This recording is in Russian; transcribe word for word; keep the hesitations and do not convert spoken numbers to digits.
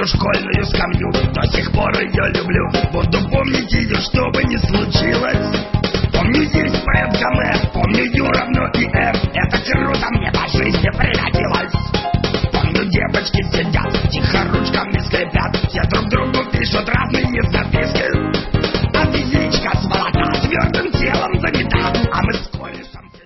школьную скамью. До сих пор ее люблю, буду помнить ее, что бы ни случилось. Помню есть предком F, помню U равно и F. Это круто, мне по жизни пригодилось. Помню, девочки сидят, тихо ручками скрипят, все друг другу пишут разные записки.